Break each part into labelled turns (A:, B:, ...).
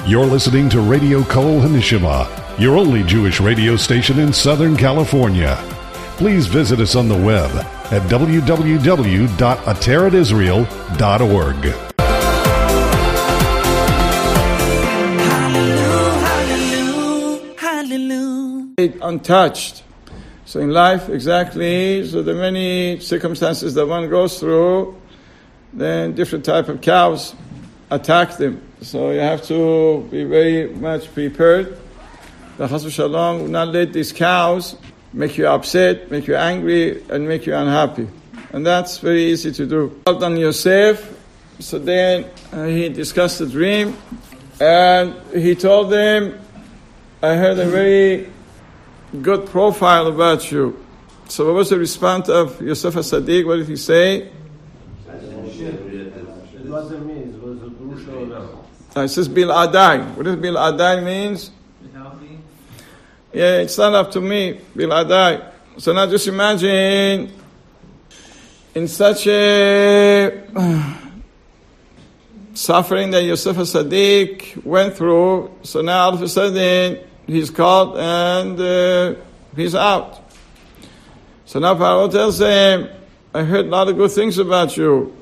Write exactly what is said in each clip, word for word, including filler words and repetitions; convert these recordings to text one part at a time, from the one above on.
A: You're listening to Radio Kol Hanishima, your only Jewish radio station in Southern California. Please visit us on the web at w w w dot ateret israel dot org.
B: Untouched. So in life, exactly, so the many circumstances that one goes through, then different type of cows attack them. So you have to be very much prepared. The Chas v'Shalom will not let these cows make you upset, make you angry, and make you unhappy. And that's very easy to do. On Yosef, so then uh, he discussed the dream, and he told them, I heard a very good profile about you. So what was the response of Yosef HaSadiq? What did he say?
C: It wasn't me, it was a Grusha.
B: Uh, it says Bil Adai. What does Bil Adai means? Yeah, it's not up to me, Bil Adai. So now just imagine in such a uh, suffering that Yosef HaSadiq went through, so now all of a sudden he's caught and uh, he's out. So now Paro tells him, I heard a lot of good things about you.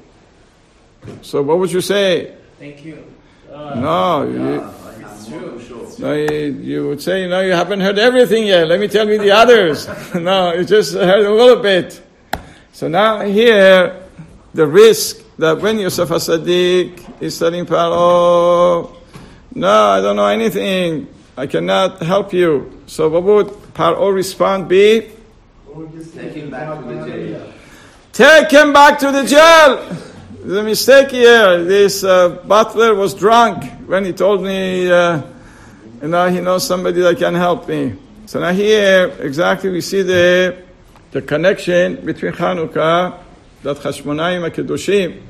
B: So what would you say?
D: Thank you.
B: Uh, no, you, no you, you would say, no, you haven't heard everything yet. Let me tell you the others. No, you just heard a little bit. So now here, the risk that when Yosef HaSadiq is telling Paro, no, I don't know anything. I cannot help you. So what would Paro respond be?
D: Take him back to the jail.
B: Take him back to the jail. There's a mistake here. This uh, butler was drunk when he told me, uh, you know, he knows somebody that can help me. So now here, exactly, we see the the connection between Chanukah, that Hashmonaim HaKedoshim,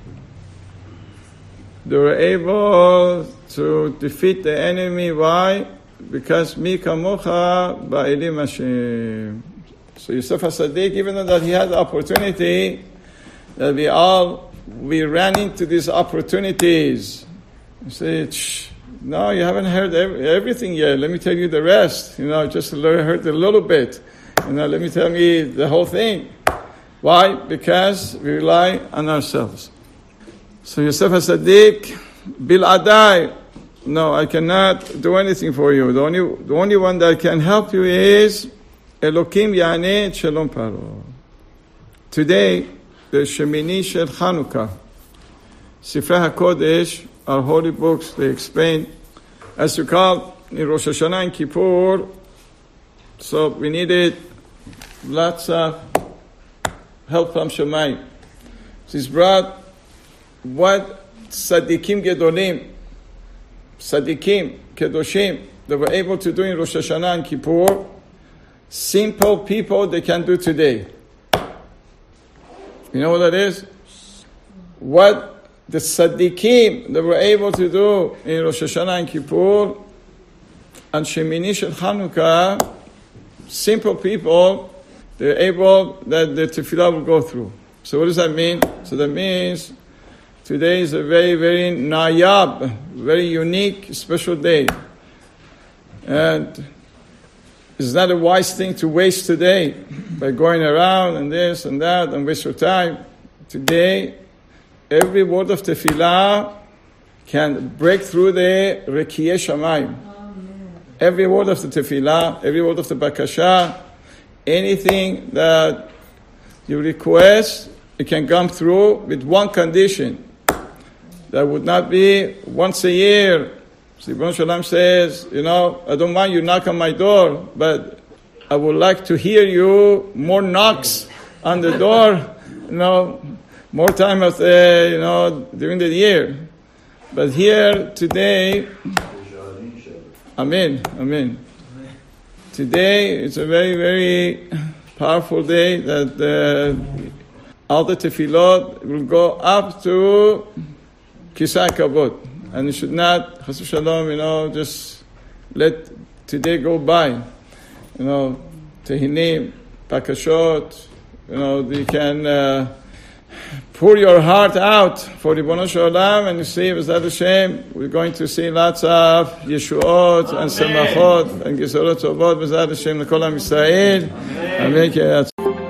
B: they were able to defeat the enemy. Why? Because Mi Kamocha Ba'elim Hashem. So Yosef HaSadiq, even though that he had the opportunity, that we all we ran into these opportunities. You say, Shh, no, you haven't heard everything yet. Let me tell you the rest. You know, just heard a little bit. You know, let me tell you the whole thing. Why? Because we rely on ourselves. So Yosef HaSadiq, Bil Adai, no, I cannot do anything for you. The only, the only one that can help you is Elokim Yaneh Shalom Paro. Today, the Shemini Shel Chanukah, Sifrei HaKodesh, our holy books, they explain, as you call in Rosh Hashanah and Kippur, so we needed lots of help from Shemayim. So he's brought what Tzadikim Gedolim, Tzadikim, Kedoshim, they were able to do in Rosh Hashanah and Kippur, simple people they can do today. You know what that is? What the Tzaddikim they were able to do in Rosh Hashanah and Kippur and Shemini Shel Chanukah, simple people, they're able that the tefillah will go through. So what does that mean? So that means today is a very, very nayab, very unique, special day. And it's not a wise thing to waste today by going around and this and that and waste your time. Today, every word of tefillah can break through the rekiyeh shamayim. Every word of the tefillah, every word of the bakasha, anything that you request, it can come through with one condition. That would not be once a year. So Ibn Shalom says, you know, I don't mind you knock on my door, but I would like to hear you more knocks on the door, you know, more time of the, you know, during the year. But here today, Amen, Amen. Today it's a very, very powerful day that uh, all the tefillot will go up to Kisai Kavod. And you should not, Chas v'Shalom, you know, just let today go by. You know, Tehinim, Bakashot, you know, you can uh, pour your heart out for Ribono Shel Olam, and you see, B'ezrat Hashem, we're going to see lots of Yeshuot and Semachot and Gesorot Tovot, B'ezrat Hashem, L'kol Am Yisrael. Amen. Amen.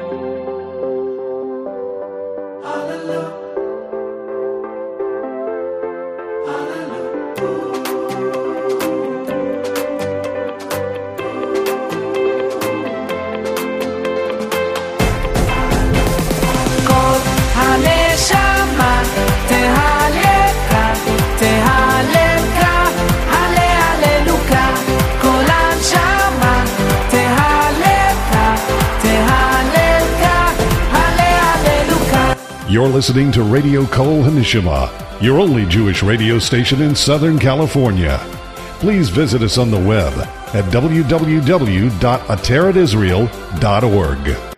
A: You're listening to Radio Kol Hanishima, your only Jewish radio station in Southern California. Please visit us on the web at w w w dot ateret israel dot org.